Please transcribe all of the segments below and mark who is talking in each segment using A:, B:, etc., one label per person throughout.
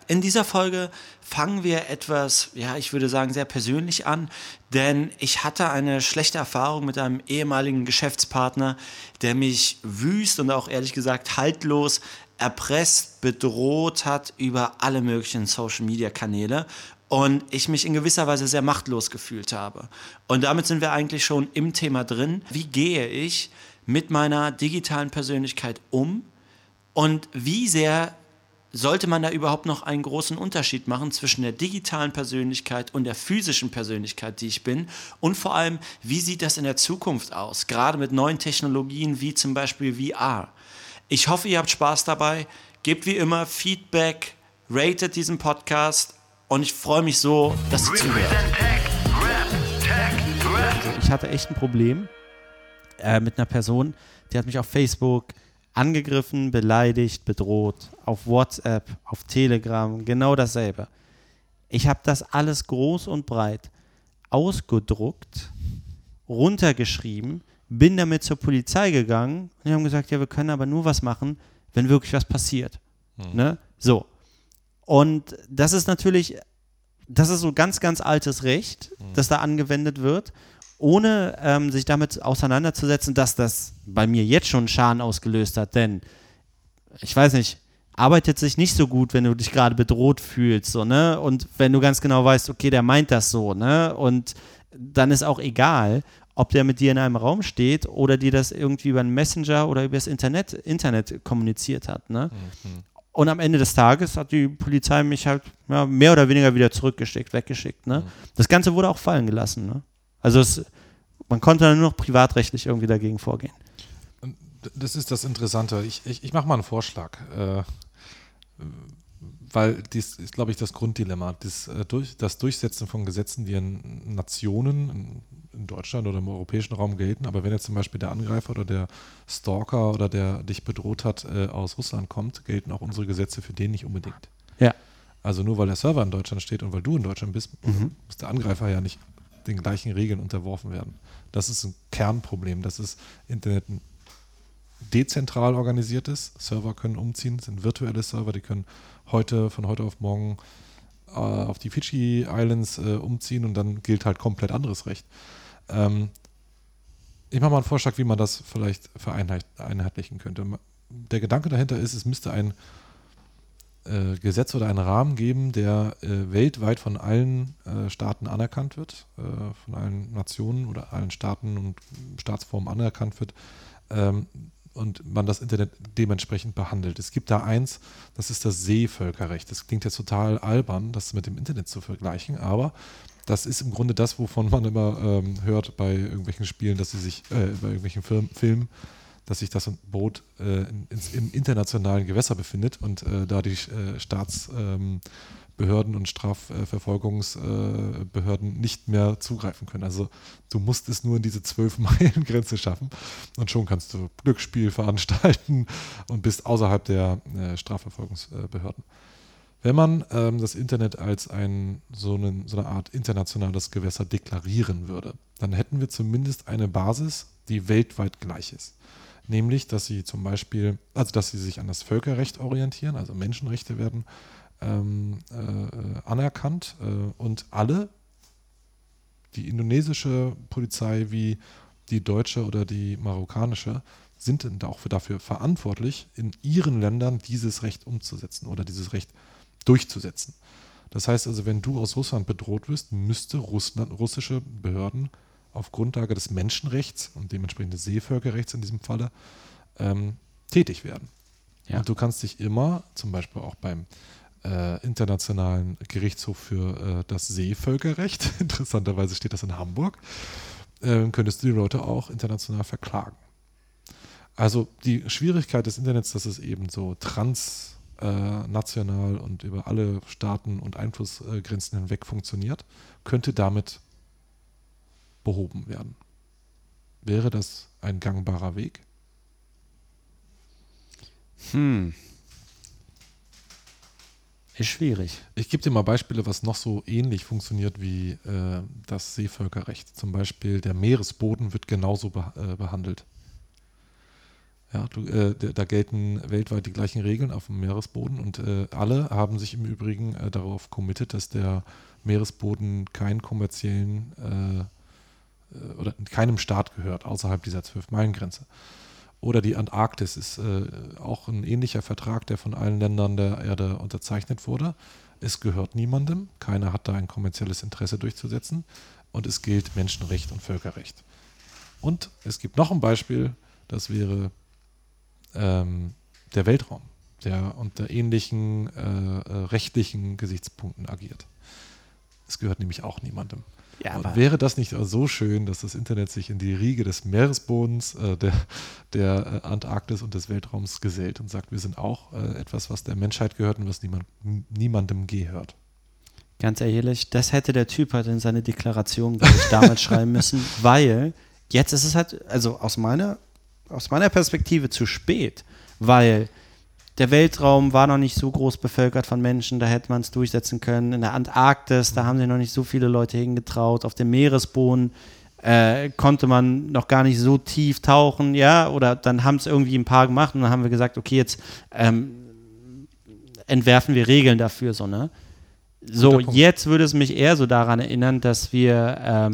A: In dieser Folge fangen wir etwas, ja, ich würde sagen, sehr persönlich an, denn ich hatte eine schlechte Erfahrung mit einem ehemaligen Geschäftspartner, der mich wüst und auch ehrlich gesagt haltlos erpresst, bedroht hat über alle möglichen Social-Media-Kanäle und ich mich in gewisser Weise sehr machtlos gefühlt habe. Und damit sind wir eigentlich schon im Thema drin. Wie gehe ich mit meiner digitalen Persönlichkeit um und wie sehr sollte man da überhaupt noch einen großen Unterschied machen zwischen der digitalen Persönlichkeit und der physischen Persönlichkeit, die ich bin? Und vor allem, wie sieht das in der Zukunft aus? Gerade mit neuen Technologien wie zum Beispiel VR. Ich hoffe, ihr habt Spaß dabei. Gebt wie immer Feedback, ratet diesen Podcast und ich freue mich so, dass ihr zuhört. Ich hatte echt ein Problem mit einer Person, die hat mich auf Facebook angegriffen, beleidigt, bedroht, auf WhatsApp, auf Telegram, genau dasselbe. Ich habe das alles groß und breit ausgedruckt, runtergeschrieben, bin damit zur Polizei gegangen und die haben gesagt, ja, wir können aber nur was machen, wenn wirklich was passiert. Ne? So. Und das ist natürlich, das ist so ganz, ganz altes Recht, das da angewendet wird, ohne sich damit auseinanderzusetzen, dass das bei mir jetzt schon Schaden ausgelöst hat, denn ich weiß nicht, arbeitet sich nicht so gut, wenn du dich gerade bedroht fühlst, so, ne? Und wenn du ganz genau weißt, okay, der meint das so, ne? Und dann ist auch egal, ob der mit dir in einem Raum steht oder dir das irgendwie über einen Messenger oder über das Internet kommuniziert hat, ne? Und am Ende des Tages hat die Polizei mich halt mehr oder weniger wieder weggeschickt, ne? Das Ganze wurde auch fallen gelassen, ne? Also man konnte dann nur noch privatrechtlich irgendwie dagegen vorgehen.
B: Das ist das Interessante. Ich mache mal einen Vorschlag, weil dies ist, glaube ich, das Grunddilemma. Das Durchsetzen von Gesetzen, die in Nationen, in Deutschland oder im europäischen Raum gelten, aber wenn jetzt zum Beispiel der Angreifer oder der Stalker oder der dich bedroht hat, aus Russland kommt, gelten auch unsere Gesetze für den nicht unbedingt.
A: Ja.
B: Also nur weil der Server in Deutschland steht und weil du in Deutschland bist, muss der Angreifer ja nicht den gleichen Regeln unterworfen werden. Das ist ein Kernproblem. Das ist Internet dezentral organisiertes. Server können umziehen, das sind virtuelle Server, die können von heute auf morgen auf die Fidschi Islands umziehen und dann gilt halt komplett anderes Recht. Ich mache mal einen Vorschlag, wie man das vielleicht vereinheitlichen könnte. Der Gedanke dahinter ist, es müsste ein Gesetz oder einen Rahmen geben, der weltweit von allen Staaten anerkannt wird, von allen Nationen oder allen Staaten und Staatsformen anerkannt wird und man das Internet dementsprechend behandelt. Es gibt da eins, das ist das Seevölkerrecht. Das klingt jetzt total albern, das mit dem Internet zu vergleichen, aber das ist im Grunde das, wovon man immer hört bei irgendwelchen Spielen, dass sie sich, bei irgendwelchen Filmen, dass sich das Boot im internationalen Gewässer befindet und da die Staatsbehörden und Strafverfolgungsbehörden nicht mehr zugreifen können. Also du musst es nur in diese 12-Meilen-Grenze schaffen und schon kannst du Glücksspiel veranstalten und bist außerhalb der Strafverfolgungsbehörden. Wenn man das Internet als so eine Art internationales Gewässer deklarieren würde, dann hätten wir zumindest eine Basis, die weltweit gleich ist. Nämlich, dass sie zum Beispiel, also dass sie sich an das Völkerrecht orientieren, also Menschenrechte werden anerkannt und alle, die indonesische Polizei wie die deutsche oder die marokkanische, sind dann auch dafür verantwortlich, in ihren Ländern dieses Recht umzusetzen oder dieses Recht durchzusetzen. Das heißt also, wenn du aus Russland bedroht wirst, müsste russische Behörden auf Grundlage des Menschenrechts und dementsprechend des Seevölkerrechts in diesem Falle tätig werden. Ja. Und du kannst dich immer, zum Beispiel auch beim Internationalen Gerichtshof für das Seevölkerrecht, interessanterweise steht das in Hamburg, könntest du die Leute auch international verklagen. Also die Schwierigkeit des Internets, dass es eben so transnational und über alle Staaten und Einflussgrenzen hinweg funktioniert, könnte damit behoben werden. Wäre das ein gangbarer Weg?
A: Ist schwierig.
B: Ich gebe dir mal Beispiele, was noch so ähnlich funktioniert wie das Seevölkerrecht. Zum Beispiel der Meeresboden wird genauso behandelt. Ja, da gelten weltweit die gleichen Regeln auf dem Meeresboden und alle haben sich im Übrigen darauf committed, dass der Meeresboden keinen kommerziellen oder keinem Staat gehört, außerhalb dieser 12-Meilen-Grenze. Oder die Antarktis ist auch ein ähnlicher Vertrag, der von allen Ländern der Erde unterzeichnet wurde. Es gehört niemandem, keiner hat da ein kommerzielles Interesse durchzusetzen und es gilt Menschenrecht und Völkerrecht. Und es gibt noch ein Beispiel, das wäre der Weltraum, der unter ähnlichen rechtlichen Gesichtspunkten agiert. Es gehört nämlich auch niemandem.
A: Ja,
B: Und
A: aber
B: wäre das nicht so schön, dass das Internet sich in die Riege des Meeresbodens, der Antarktis und des Weltraums gesellt und sagt, wir sind auch etwas, was der Menschheit gehört und was niemandem gehört.
A: ganz ehrlich, das hätte der Typ halt in seine Deklaration, glaube ich, damals schreiben müssen, weil jetzt ist es halt, also aus meiner Perspektive zu spät, weil der Weltraum war noch nicht so groß bevölkert von Menschen, da hätte man es durchsetzen können. In der Antarktis, da haben sich noch nicht so viele Leute hingetraut. Auf dem Meeresboden konnte man noch gar nicht so tief tauchen, ja, oder dann haben es irgendwie ein paar gemacht und dann haben wir gesagt, okay, jetzt entwerfen wir Regeln dafür, so, ne? So, jetzt würde es mich eher so daran erinnern, dass wir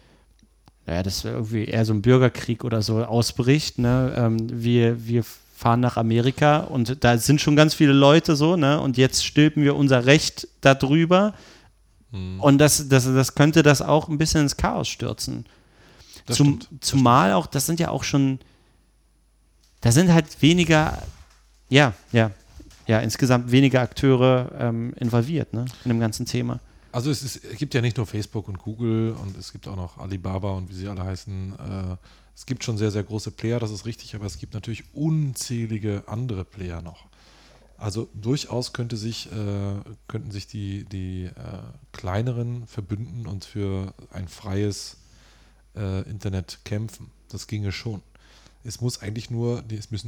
A: dass irgendwie eher so ein Bürgerkrieg oder so ausbricht, ne? Wir fahren nach Amerika und da sind schon ganz viele Leute so, ne? Und jetzt stülpen wir unser Recht darüber und das könnte das auch ein bisschen ins Chaos stürzen. Zumal auch, das sind ja auch schon, da sind halt weniger, insgesamt weniger Akteure involviert, ne? In dem ganzen Thema.
B: Also es gibt ja nicht nur Facebook und Google und es gibt auch noch Alibaba und wie sie alle heißen. Es gibt schon sehr, sehr große Player, das ist richtig, aber es gibt natürlich unzählige andere Player noch. Also durchaus könnten sich die kleineren verbünden und für ein freies Internet kämpfen. Das ginge schon. Es müssen nur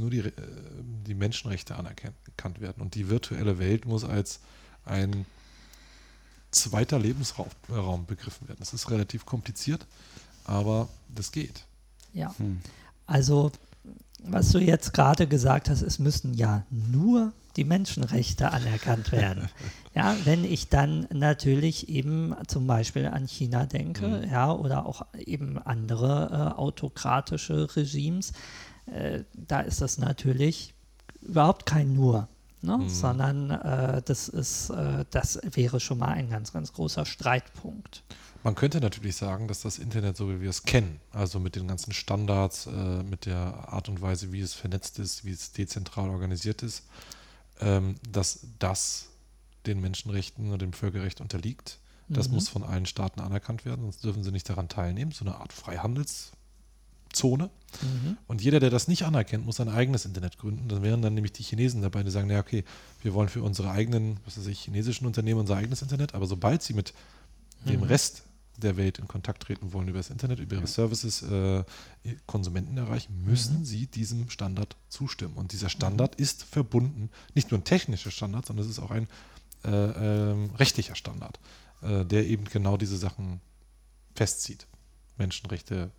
B: die Menschenrechte anerkannt werden und die virtuelle Welt muss als ein zweiter Lebensraum begriffen werden. Das ist relativ kompliziert, aber das geht.
C: Ja, also was du jetzt gerade gesagt hast, es müssen ja nur die Menschenrechte anerkannt werden. Ja, wenn ich dann natürlich eben zum Beispiel an China denke, ja, oder auch eben andere autokratische Regimes, da ist das natürlich überhaupt kein Nur. Ne? Sondern das wäre schon mal ein ganz, ganz großer Streitpunkt.
B: Man könnte natürlich sagen, dass das Internet, so wie wir es kennen, also mit den ganzen Standards, mit der Art und Weise, wie es vernetzt ist, wie es dezentral organisiert ist, dass das den Menschenrechten und dem Völkerrecht unterliegt. Das muss von allen Staaten anerkannt werden, sonst dürfen sie nicht daran teilnehmen. So eine Art Freihandelszone. Und jeder, der das nicht anerkennt, muss ein eigenes Internet gründen. Dann wären dann nämlich die Chinesen dabei, die sagen, naja, okay, wir wollen für unsere eigenen, chinesischen Unternehmen unser eigenes Internet, aber sobald sie mit dem Rest der Welt in Kontakt treten wollen über das Internet, über ihre Services, Konsumenten erreichen, müssen sie diesem Standard zustimmen. Und dieser Standard ist verbunden, nicht nur ein technischer Standard, sondern es ist auch ein rechtlicher Standard, der eben genau diese Sachen festzieht. Menschenrechte,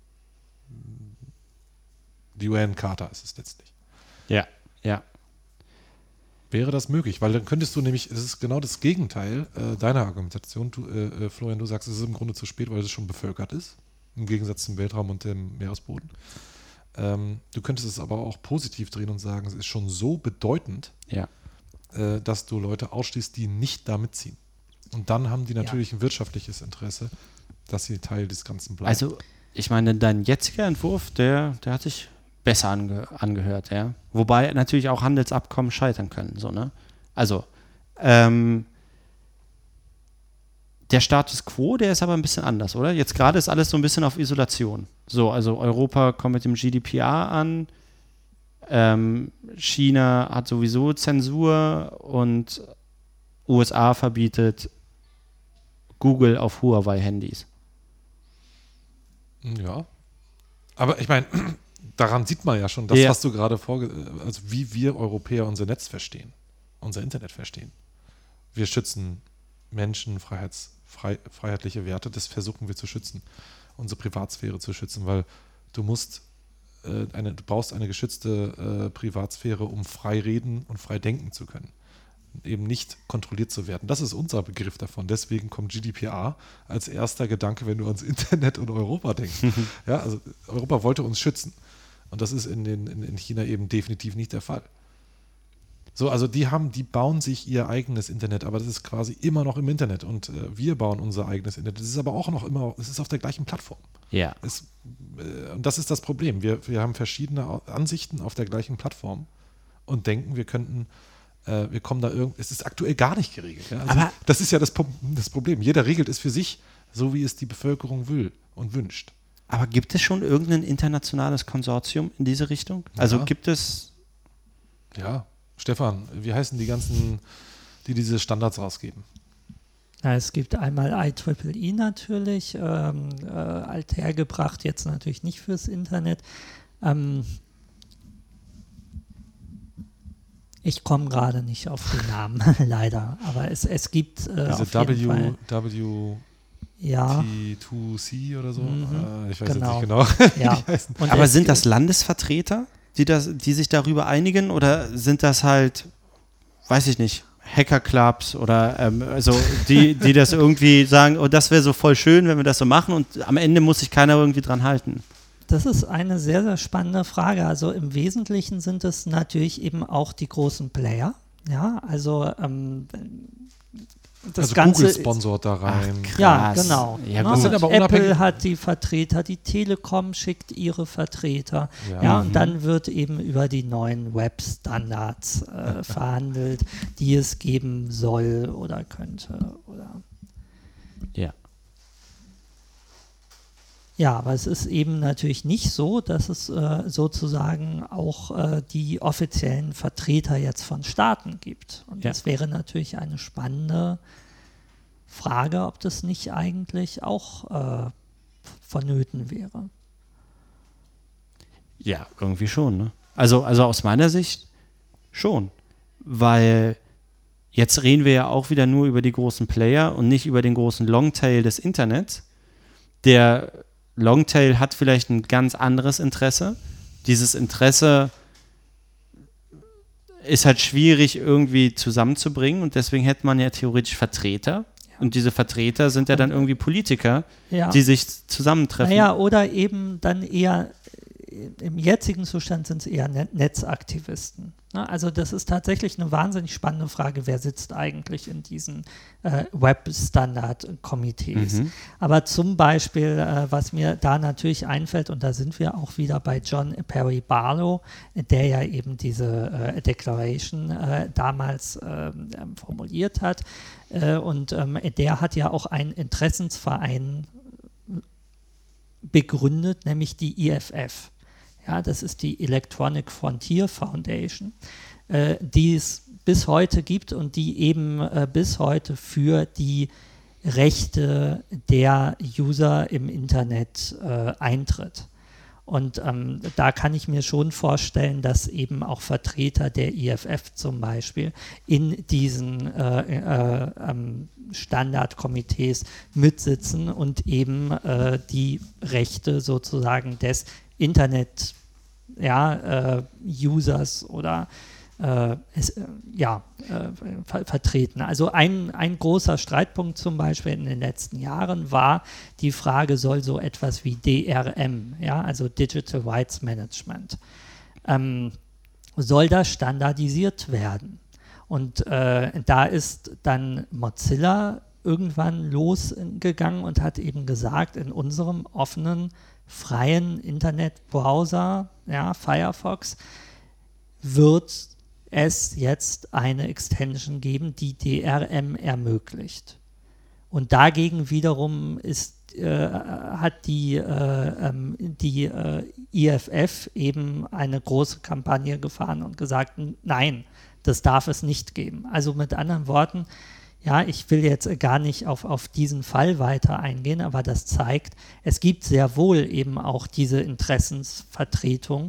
B: die UN-Charta ist es letztlich.
A: Ja.
B: Wäre das möglich? Weil dann könntest du nämlich, es ist genau das Gegenteil deiner Argumentation. Florian, du sagst, es ist im Grunde zu spät, weil es schon bevölkert ist, im Gegensatz zum Weltraum und dem Meeresboden. Du könntest es aber auch positiv drehen und sagen, es ist schon so bedeutend, dass du Leute ausschließt, die nicht da mitziehen. Und dann haben die natürlich ein wirtschaftliches Interesse, dass sie Teil des Ganzen bleiben.
A: Also, ich meine, dein jetziger Entwurf, der hat sich besser angehört, ja. Wobei natürlich auch Handelsabkommen scheitern können, so, ne? Also, der Status quo, der ist aber ein bisschen anders, oder? Jetzt gerade ist alles so ein bisschen auf Isolation. So, also Europa kommt mit dem GDPR an, China hat sowieso Zensur und USA verbietet Google auf Huawei-Handys.
B: Ja. Aber ich meine, daran sieht man ja schon, das, was du gerade also wie wir Europäer unser Netz verstehen, unser Internet verstehen. Wir schützen Menschen, freiheitliche Werte, das versuchen wir zu schützen, unsere Privatsphäre zu schützen, weil du musst du brauchst eine geschützte Privatsphäre, um frei reden und frei denken zu können. Eben nicht kontrolliert zu werden. Das ist unser Begriff davon. Deswegen kommt GDPR als erster Gedanke, wenn du ans Internet und Europa denkst. Ja, also Europa wollte uns schützen. Und das ist in China eben definitiv nicht der Fall. So, also die bauen sich ihr eigenes Internet, aber das ist quasi immer noch im Internet und wir bauen unser eigenes Internet. Das ist aber auch noch immer, es ist auf der gleichen Plattform.
A: Ja.
B: Und das ist das Problem. Wir haben verschiedene Ansichten auf der gleichen Plattform und denken, wir kommen da es ist aktuell gar nicht geregelt. Ja? Also
A: Aber
B: das ist ja das Problem. Jeder regelt es für sich, so wie es die Bevölkerung will und wünscht.
A: Aber gibt es schon irgendein internationales Konsortium in diese Richtung? Also gibt es...
B: Ja, Stefan, wie heißen die ganzen, die diese Standards rausgeben?
C: Ja, es gibt einmal IEEE natürlich, althergebracht, jetzt natürlich nicht fürs Internet. Ich komme gerade nicht auf den Namen, leider, aber es gibt
B: diese
C: auf jeden Fall.
B: T2C oder so? Ich weiß
C: genau.
B: jetzt nicht genau.
C: Ja.
A: Aber sind das Landesvertreter, die sich darüber einigen, oder sind das halt, weiß ich nicht, Hackerclubs oder also die das irgendwie sagen, oh, das wäre so voll schön, wenn wir das so machen, und am Ende muss sich keiner irgendwie dran halten?
C: Das ist eine sehr, sehr spannende Frage. Also im Wesentlichen sind es natürlich eben auch die großen Player. Ja, also das
B: also
C: Ganze
B: Google sponsort da rein.
A: Ach,
C: ja, genau.
A: Ja,
C: Na,
B: sind aber
C: Apple hat die Vertreter, die Telekom schickt ihre Vertreter. Ja, und dann wird eben über die neuen Web-Standards verhandelt, die es geben soll oder könnte. Oder
A: Ja.
C: Ja, aber es ist eben natürlich nicht so, dass es sozusagen auch die offiziellen Vertreter jetzt von Staaten gibt. Und das wäre natürlich eine spannende Frage, ob das nicht eigentlich auch vonnöten wäre.
A: Ja, irgendwie schon, ne? Also aus meiner Sicht schon. Weil jetzt reden wir ja auch wieder nur über die großen Player und nicht über den großen Longtail des Internets. Der Longtail hat vielleicht ein ganz anderes Interesse. Dieses Interesse ist halt schwierig irgendwie zusammenzubringen, und deswegen hätte man ja theoretisch Vertreter. Ja. Und diese Vertreter sind ja dann irgendwie Politiker, die sich zusammentreffen.
C: Naja, oder eben dann eher, im jetzigen Zustand sind es eher Netzaktivisten. Also das ist tatsächlich eine wahnsinnig spannende Frage, wer sitzt eigentlich in diesen Web-Standard-Komitees. Aber zum Beispiel, was mir da natürlich einfällt, und da sind wir auch wieder bei John Perry Barlow, der ja eben diese Declaration damals formuliert hat, und der hat ja auch einen Interessensverein begründet, nämlich die EFF. Ja, das ist die Electronic Frontier Foundation, die es bis heute gibt und die eben bis heute für die Rechte der User im Internet eintritt. Und da kann ich mir schon vorstellen, dass eben auch Vertreter der EFF zum Beispiel in diesen Standardkomitees mitsitzen und eben die Rechte sozusagen des Internet-Users oder vertreten. Also ein großer Streitpunkt zum Beispiel in den letzten Jahren war die Frage, soll so etwas wie DRM, also Digital Rights Management, soll das standardisiert werden? Und da ist dann Mozilla irgendwann losgegangen und hat eben gesagt, in unserem offenen, freien Internetbrowser, Firefox, wird es jetzt eine Extension geben, die DRM ermöglicht. Und dagegen wiederum hat die EFF eben eine große Kampagne gefahren und gesagt, nein, das darf es nicht geben. Also mit anderen Worten, ich will jetzt gar nicht auf diesen Fall weiter eingehen, aber das zeigt, es gibt sehr wohl eben auch diese Interessensvertretung,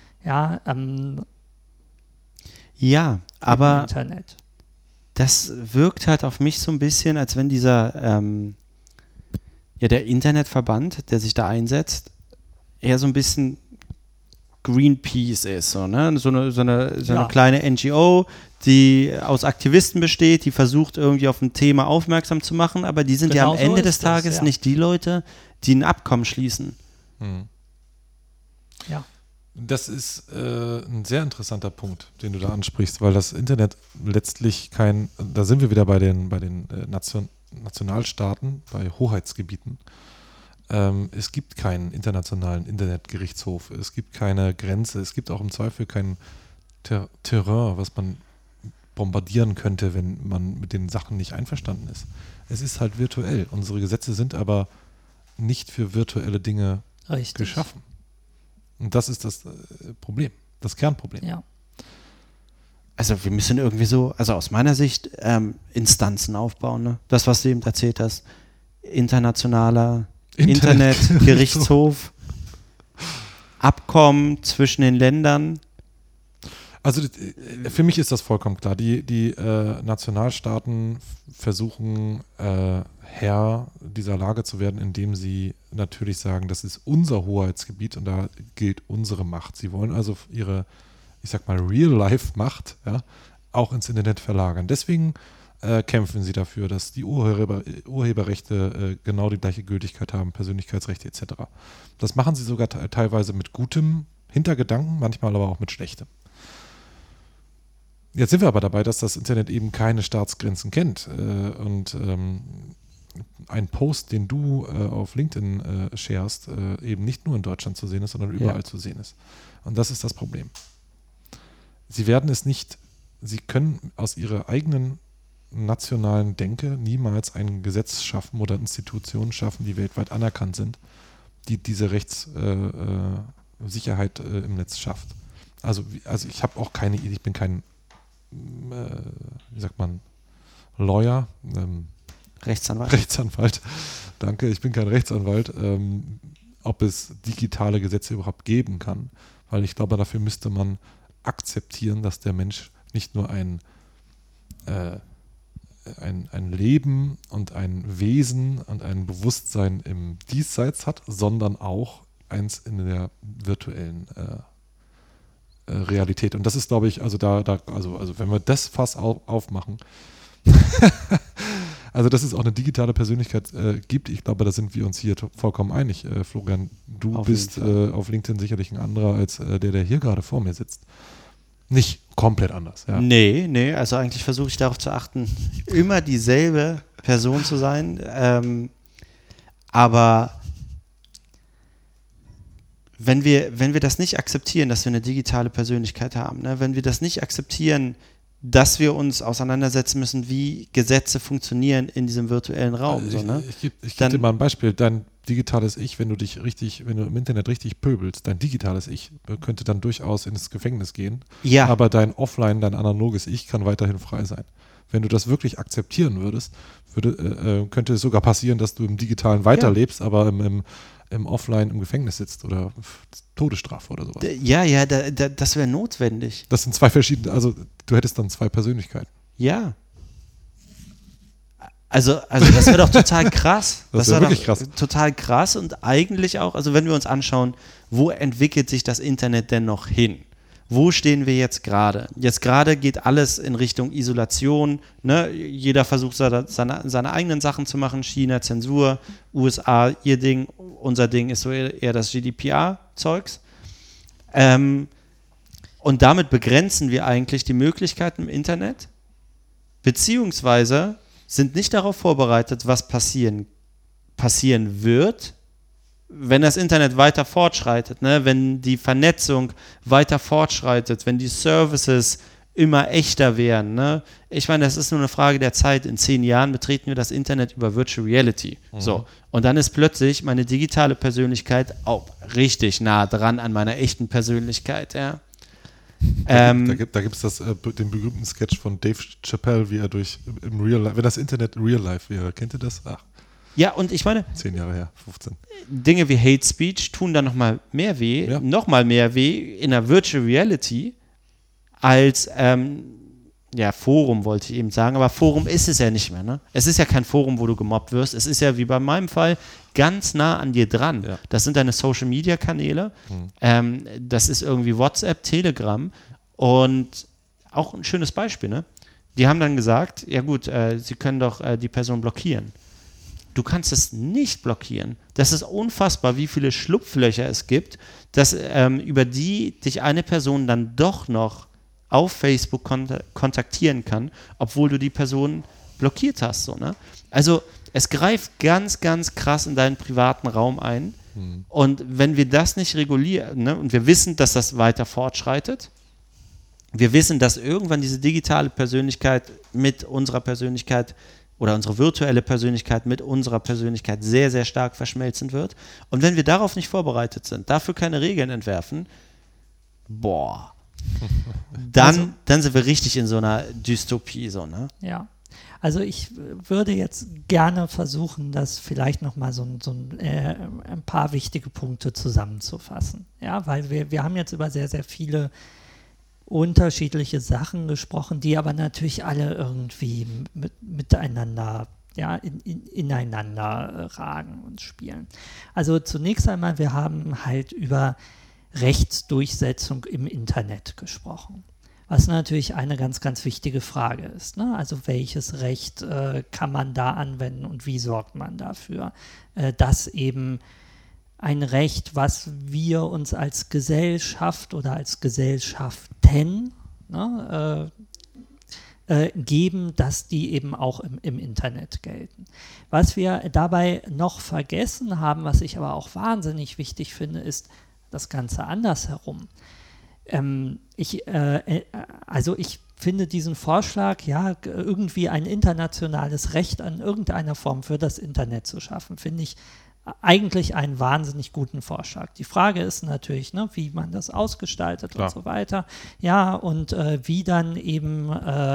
A: aber
C: im Internet.
A: Das wirkt halt auf mich so ein bisschen, als wenn dieser der Internetverband, der sich da einsetzt, eher so ein bisschen Greenpeace ist, so eine kleine NGO, die aus Aktivisten besteht, die versucht irgendwie auf ein Thema aufmerksam zu machen, aber die sind ja am Ende des Tages nicht die Leute, die ein Abkommen schließen.
C: Ja.
B: Das ist ein sehr interessanter Punkt, den du da ansprichst, weil das Internet letztlich da sind wir wieder bei den Nationalstaaten, bei Hoheitsgebieten. Es gibt keinen internationalen Internetgerichtshof, es gibt keine Grenze, es gibt auch im Zweifel kein Terrain, was man bombardieren könnte, wenn man mit den Sachen nicht einverstanden ist. Es ist halt virtuell. Unsere Gesetze sind aber nicht für virtuelle Dinge geschaffen. Und das ist das Problem, das Kernproblem.
C: Ja.
A: Also wir müssen irgendwie aus meiner Sicht Instanzen aufbauen. Ne? Das, was du eben erzählt hast, internationaler Internetgerichtshof, Abkommen zwischen den Ländern.
B: Also für mich ist das vollkommen klar. Die Nationalstaaten versuchen Herr dieser Lage zu werden, indem sie natürlich sagen, das ist unser Hoheitsgebiet und da gilt unsere Macht. Sie wollen also ihre, ich sag mal, Real-Life-Macht auch ins Internet verlagern. Deswegen kämpfen sie dafür, dass die Urheberrechte genau die gleiche Gültigkeit haben, Persönlichkeitsrechte etc. Das machen sie sogar teilweise mit gutem Hintergedanken, manchmal aber auch mit schlechtem. Jetzt sind wir aber dabei, dass das Internet eben keine Staatsgrenzen kennt und ein Post, den du auf LinkedIn sharest, eben nicht nur in Deutschland zu sehen ist, sondern überall zu sehen ist. Und das ist das Problem. Sie können aus ihrer eigenen nationalen Denke niemals ein Gesetz schaffen oder Institutionen schaffen, die weltweit anerkannt sind, die diese Rechtssicherheit im Netz schafft. Also ich habe auch keine Idee, ich bin kein wie sagt man, Lawyer, Rechtsanwalt, danke, ich bin kein Rechtsanwalt, ob es digitale Gesetze überhaupt geben kann, weil ich glaube, dafür müsste man akzeptieren, dass der Mensch nicht nur ein Leben und ein Wesen und ein Bewusstsein im Diesseits hat, sondern auch eins in der virtuellen Realität. Und das ist, glaube ich, also wenn wir das Fass aufmachen, also dass es auch eine digitale Persönlichkeit gibt, ich glaube, da sind wir uns hier vollkommen einig. Florian, du bist auf LinkedIn sicherlich ein anderer als der hier gerade vor mir sitzt. Nicht komplett anders. Ja.
A: Nee, also eigentlich versuche ich darauf zu achten, immer dieselbe Person zu sein, aber wenn wir das nicht akzeptieren, dass wir eine digitale Persönlichkeit haben, ne? Wenn wir das nicht akzeptieren, dass wir uns auseinandersetzen müssen, wie Gesetze funktionieren in diesem virtuellen Raum.
B: Ich gebe dir mal ein Beispiel. Dein digitales Ich, wenn du im Internet richtig pöbelst, dein digitales Ich könnte dann durchaus ins Gefängnis gehen.
A: Ja.
B: Aber dein analoges Ich kann weiterhin frei sein. Wenn du das wirklich akzeptieren würdest, könnte es sogar passieren, dass du im Digitalen weiterlebst, aber im Offline im Gefängnis sitzt oder Todesstrafe oder sowas.
A: Ja, das wäre notwendig.
B: Das sind zwei verschiedene, also du hättest dann zwei Persönlichkeiten.
A: Ja. Also das wäre doch total krass.
B: Das wäre wirklich krass.
A: Total krass und eigentlich auch, also wenn wir uns anschauen, wo entwickelt sich das Internet denn noch hin? Wo stehen wir jetzt gerade? Jetzt gerade geht alles in Richtung Isolation. Ne? Jeder versucht seine eigenen Sachen zu machen. China, Zensur, USA, ihr Ding. Unser Ding ist so eher das GDPR-Zeugs. Und damit begrenzen wir eigentlich die Möglichkeiten im Internet, beziehungsweise sind nicht darauf vorbereitet, was passieren wird, wenn das Internet weiter fortschreitet, ne? Wenn die Vernetzung weiter fortschreitet, wenn die Services immer echter werden. Ne? Ich meine, das ist nur eine Frage der Zeit. In 10 Jahren betreten wir das Internet über Virtual Reality. So. Und dann ist plötzlich meine digitale Persönlichkeit auch richtig nah dran an meiner echten Persönlichkeit. Ja?
B: Da gibt es den berühmten Sketch von Dave Chappelle, wie er im Real Life, wenn das Internet Real Life wäre. Kennt ihr das? Ach.
A: Ja, und ich meine,
B: 10 Jahre her, 15.
A: Dinge wie Hate Speech tun dann nochmal mehr weh, noch mal mehr weh in der Virtual Reality als Forum wollte ich eben sagen, aber Forum ist es ja nicht mehr, ne? Es ist ja kein Forum, wo du gemobbt wirst. Es ist ja, wie bei meinem Fall, ganz nah an dir dran. Ja. Das sind deine Social-Media-Kanäle. Das ist irgendwie WhatsApp, Telegram und auch ein schönes Beispiel, ne? Die haben dann gesagt, ja gut, sie können doch die Person blockieren. Du kannst es nicht blockieren. Das ist unfassbar, wie viele Schlupflöcher es gibt, dass über die dich eine Person dann doch noch auf Facebook kontaktieren kann, obwohl du die Person blockiert hast. So, ne? Also es greift ganz, ganz krass in deinen privaten Raum ein. Und wenn wir das nicht regulieren, ne, und wir wissen, dass das weiter fortschreitet, wir wissen, dass irgendwann diese digitale Persönlichkeit mit unserer Persönlichkeit oder unsere virtuelle Persönlichkeit mit unserer Persönlichkeit sehr, sehr stark verschmelzen wird. Und wenn wir darauf nicht vorbereitet sind, dafür keine Regeln entwerfen, dann sind wir richtig in so einer Dystopie. So, ne?
C: Ja, also ich würde jetzt gerne versuchen, das vielleicht nochmal ein paar wichtige Punkte zusammenzufassen. Ja, weil wir haben jetzt über sehr, sehr viele unterschiedliche Sachen gesprochen, die aber natürlich alle irgendwie miteinander, ja, ineinander ragen und spielen. Also zunächst einmal, wir haben halt über Rechtsdurchsetzung im Internet gesprochen, was natürlich eine ganz, ganz wichtige Frage ist, ne? Also welches Recht kann man da anwenden und wie sorgt man dafür, dass eben ein Recht, was wir uns als Gesellschaft oder als Gesellschaften geben, dass die eben auch im Internet gelten. Was wir dabei noch vergessen haben, was ich aber auch wahnsinnig wichtig finde, ist das Ganze andersherum. Ich finde diesen Vorschlag, ja, irgendwie ein internationales Recht an irgendeiner Form für das Internet zu schaffen, finde ich eigentlich einen wahnsinnig guten Vorschlag. Die Frage ist natürlich, ne, wie man das ausgestaltet. Klar. Und so weiter. Ja, und wie dann eben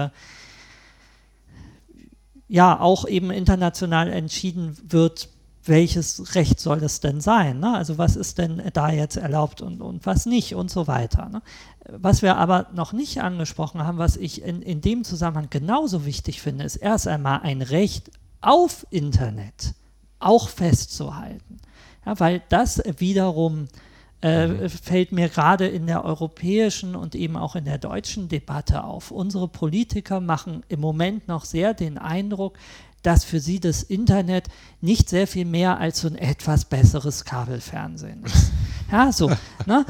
C: auch eben international entschieden wird, welches Recht soll das denn sein? Ne? Also was ist denn da jetzt erlaubt und was nicht und so weiter. Ne? Was wir aber noch nicht angesprochen haben, was ich in dem Zusammenhang genauso wichtig finde, ist erst einmal ein Recht auf Internet auch festzuhalten. Ja, weil das wiederum fällt mir gerade in der europäischen und eben auch in der deutschen Debatte auf. Unsere Politiker machen im Moment noch sehr den Eindruck, dass für sie das Internet nicht sehr viel mehr als so ein etwas besseres Kabelfernsehen ist. Ja, so. Ne?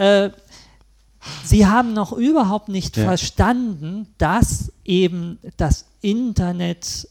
C: Sie haben noch überhaupt nicht verstanden, dass eben das Internet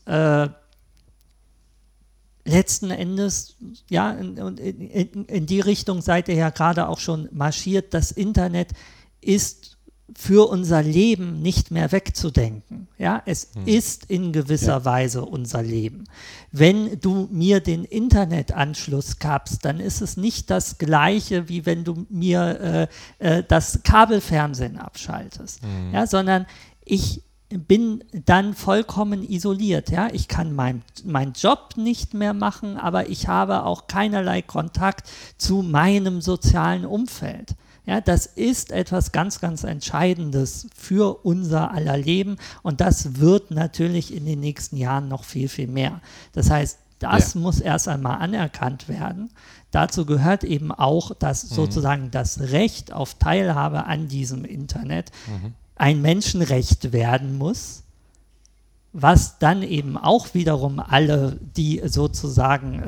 C: letzten Endes, ja, in die Richtung seid ihr ja gerade auch schon marschiert, das Internet ist für unser Leben nicht mehr wegzudenken. Ja, es ist in gewisser Weise unser Leben. Wenn du mir den Internetanschluss gabst, dann ist es nicht das Gleiche, wie wenn du mir das Kabelfernsehen abschaltest, ja, sondern ich bin dann vollkommen isoliert. Ja? Ich kann meinen Job nicht mehr machen, aber ich habe auch keinerlei Kontakt zu meinem sozialen Umfeld. Ja, das ist etwas ganz, ganz Entscheidendes für unser aller Leben und das wird natürlich in den nächsten Jahren noch viel, viel mehr. Das heißt, das muss erst einmal anerkannt werden. Dazu gehört eben auch, dass sozusagen das Recht auf Teilhabe an diesem Internet ein Menschenrecht werden muss, was dann eben auch wiederum alle, die sozusagen,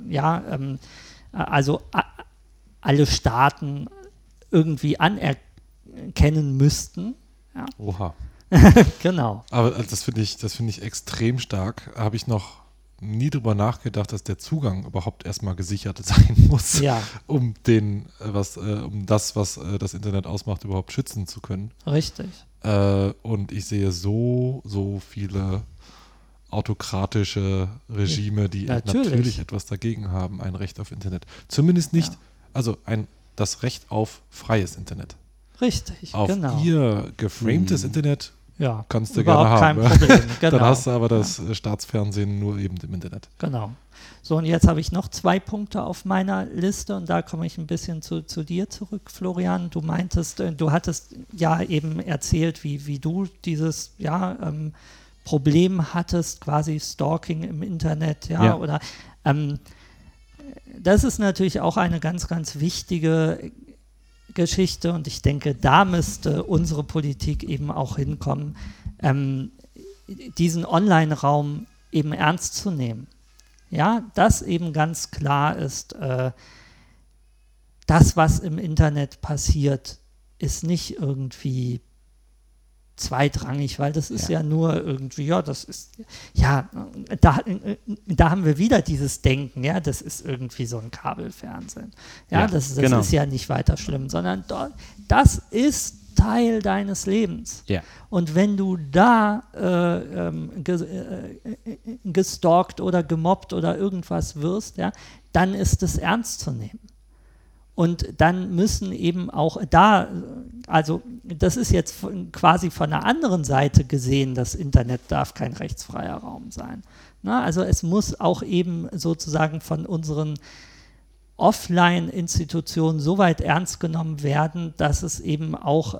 C: alle Staaten irgendwie anerkennen müssten. Ja.
B: Oha.
C: Genau.
B: Aber das finde ich extrem stark. Habe ich noch nie drüber nachgedacht, dass der Zugang überhaupt erstmal gesichert sein muss, um das, was das Internet ausmacht, überhaupt schützen zu können.
C: Richtig.
B: Und ich sehe so viele autokratische Regime, die natürlich etwas dagegen haben, ein Recht auf Internet. Zumindest nicht, also das Recht auf freies Internet.
C: Richtig,
B: auf
C: genau.
B: ihr geframtes Internet
C: Ja,
B: kannst du gerne
C: überhaupt
B: haben.
C: kein Problem. Genau.
B: Dann hast du aber das Staatsfernsehen nur eben im Internet.
C: Genau. So, und jetzt habe ich noch 2 Punkte auf meiner Liste und da komme ich ein bisschen zu dir zurück, Florian. Du meintest, du hattest ja eben erzählt, wie du dieses Problem hattest, quasi Stalking im Internet,
A: Ja.
C: oder das ist natürlich auch eine ganz, ganz wichtige Geschichte und ich denke, da müsste unsere Politik eben auch hinkommen, diesen Online-Raum eben ernst zu nehmen. Ja, dass eben ganz klar ist, das, was im Internet passiert, ist nicht irgendwie zweitrangig, weil das ist ja nur irgendwie, das ist, da haben wir wieder dieses Denken, das ist irgendwie so ein Kabelfernsehen. Das
A: genau.
C: ist ja nicht weiter schlimm, sondern das ist Teil deines Lebens.
A: Ja.
C: Und wenn du da gestalkt oder gemobbt oder irgendwas wirst, dann ist es ernst zu nehmen. Und dann müssen eben auch da, also das ist jetzt quasi von der anderen Seite gesehen, das Internet darf kein rechtsfreier Raum sein. Also es muss auch eben sozusagen von unseren Offline-Institutionen so weit ernst genommen werden, dass es eben auch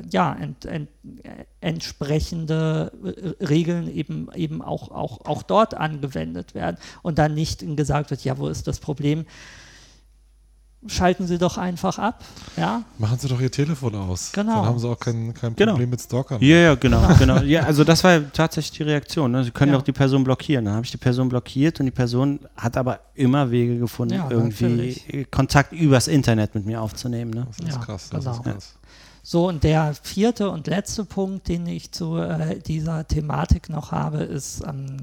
C: entsprechende Regeln eben auch dort angewendet werden und dann nicht gesagt wird, wo ist das Problem? Schalten Sie doch einfach ab,
B: Machen Sie doch Ihr Telefon aus.
C: Genau.
B: Dann haben Sie auch kein Problem mit Stalkern.
A: Ja, genau. Ja, also das war tatsächlich die Reaktion. Ne? Sie können doch die Person blockieren. Dann habe ich die Person blockiert und die Person hat aber immer Wege gefunden, irgendwie Kontakt übers Internet mit mir aufzunehmen. Ne?
B: Das ist krass.
C: Genau.
B: Das ist krass.
C: So, und der 4. und letzte Punkt, den ich zu dieser Thematik noch habe, ist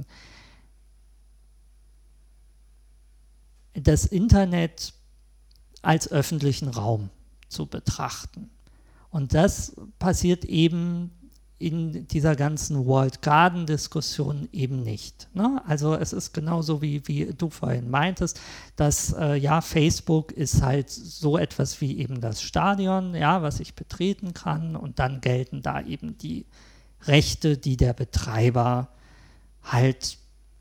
C: das Internet als öffentlichen Raum zu betrachten. Und das passiert eben in dieser ganzen Walled Garden-Diskussion eben nicht. Ne? Also es ist genauso wie du vorhin meintest, dass Facebook ist halt so etwas wie eben das Stadion, was ich betreten kann und dann gelten da eben die Rechte, die der Betreiber halt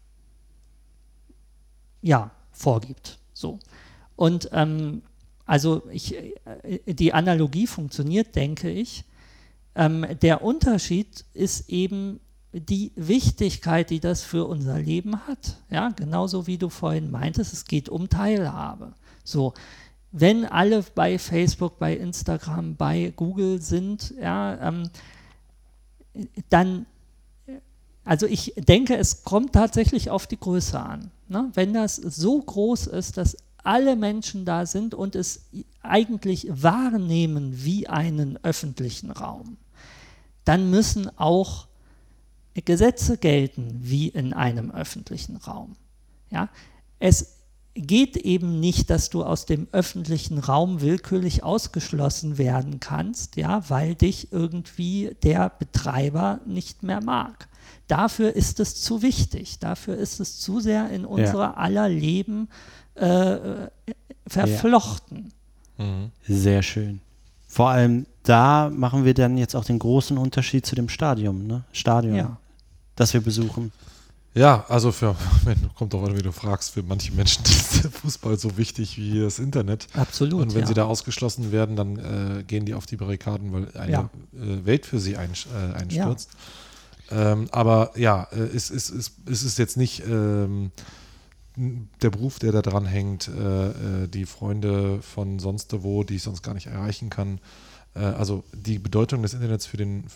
C: vorgibt. So. Und also die Analogie funktioniert, denke ich. Der Unterschied ist eben die Wichtigkeit, die das für unser Leben hat. Ja, genauso wie du vorhin meintest, es geht um Teilhabe. So, wenn alle bei Facebook, bei Instagram, bei Google sind, dann, also ich denke, es kommt tatsächlich auf die Größe an. Ne? Wenn das so groß ist, dass alle Menschen da sind und es eigentlich wahrnehmen wie einen öffentlichen Raum, dann müssen auch Gesetze gelten wie in einem öffentlichen Raum. Ja? Es geht eben nicht, dass du aus dem öffentlichen Raum willkürlich ausgeschlossen werden kannst, weil dich irgendwie der Betreiber nicht mehr mag. Dafür ist es zu wichtig, dafür ist es zu sehr in unser aller Leben verflochten.
A: Sehr schön. Vor allem da machen wir dann jetzt auch den großen Unterschied zu dem Stadion, das wir besuchen.
B: Ja, also kommt doch an, wie du fragst, für manche Menschen ist der Fußball so wichtig wie das Internet.
C: Absolut.
B: Und wenn sie da ausgeschlossen werden, dann gehen die auf die Barrikaden, weil eine Welt für sie einstürzt. Aber es ist jetzt nicht der Beruf, der da dran hängt, die Freunde von sonst wo, die ich sonst gar nicht erreichen kann. Also die Bedeutung des Internets für den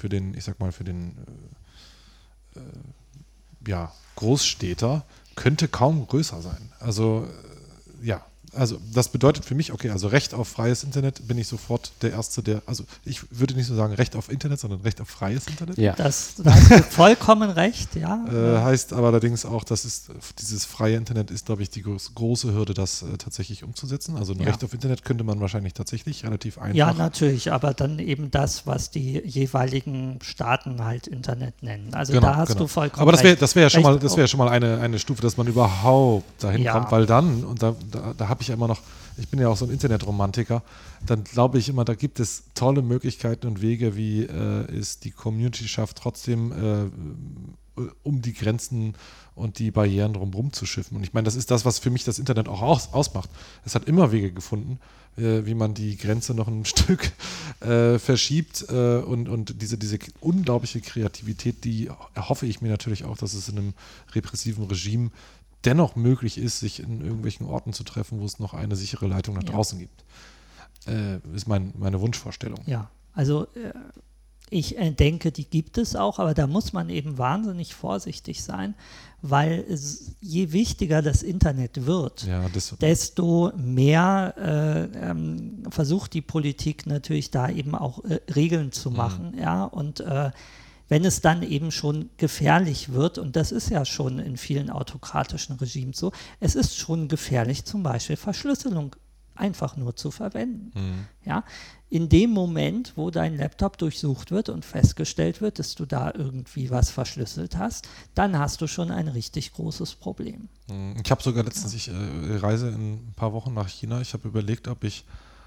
B: Großstädter könnte kaum größer sein. Also das bedeutet für mich, okay, also Recht auf freies Internet bin ich sofort der Erste, also ich würde nicht so sagen Recht auf Internet, sondern Recht auf freies Internet.
C: Ja. Da hast du vollkommen recht,
B: heißt aber allerdings auch, dieses freie Internet ist, glaube ich, die große Hürde, das tatsächlich umzusetzen. Also ein Recht auf Internet könnte man wahrscheinlich tatsächlich relativ einfach.
C: Ja, natürlich, aber dann eben das, was die jeweiligen Staaten halt Internet nennen. Also da hast du vollkommen
B: recht. Aber das wäre
C: ja
B: schon mal eine Stufe, dass man überhaupt dahin kommt, weil dann, und da habe ich ja immer noch, ich bin ja auch so ein Internetromantiker, dann glaube ich immer, da gibt es tolle Möglichkeiten und Wege, wie es die Community schafft, trotzdem um die Grenzen und die Barrieren drumherum zu schiffen. Und ich meine, das ist das, was für mich das Internet auch ausmacht. Es hat immer Wege gefunden, wie man die Grenze noch ein Stück verschiebt und diese unglaubliche Kreativität, die erhoffe ich mir natürlich auch, dass es in einem repressiven Regime dennoch möglich ist, sich in irgendwelchen Orten zu treffen, wo es noch eine sichere Leitung nach draußen gibt. Ist meine Wunschvorstellung.
C: Ja, also ich denke, die gibt es auch, aber da muss man eben wahnsinnig vorsichtig sein, weil je wichtiger das Internet wird, desto mehr versucht die Politik natürlich da eben auch Regeln zu machen. Ja, und wenn es dann eben schon gefährlich wird, und das ist ja schon in vielen autokratischen Regimes so, es ist schon gefährlich, zum Beispiel Verschlüsselung einfach nur zu verwenden. Ja, in dem Moment, wo dein Laptop durchsucht wird und festgestellt wird, dass du da irgendwie was verschlüsselt hast, dann hast du schon ein richtig großes Problem.
B: Ich habe sogar letztens, ich reise in ein paar Wochen nach China, ich habe überlegt, ob ich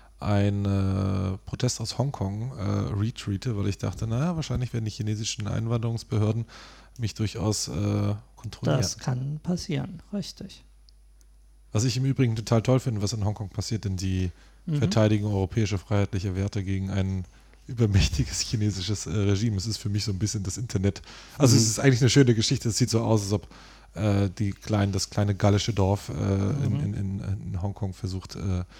B: einen Protest aus Hongkong retweete, weil ich dachte, naja, wahrscheinlich werden die chinesischen Einwanderungsbehörden mich durchaus kontrollieren.
C: Das kann passieren, richtig.
B: Was ich im Übrigen total toll finde, was in Hongkong passiert, denn die verteidigen europäische freiheitliche Werte gegen ein übermächtiges chinesisches Regime. Es ist für mich so ein bisschen das Internet. Also es ist eigentlich eine schöne Geschichte. Es sieht so aus, als ob das kleine gallische Dorf in Hongkong versucht,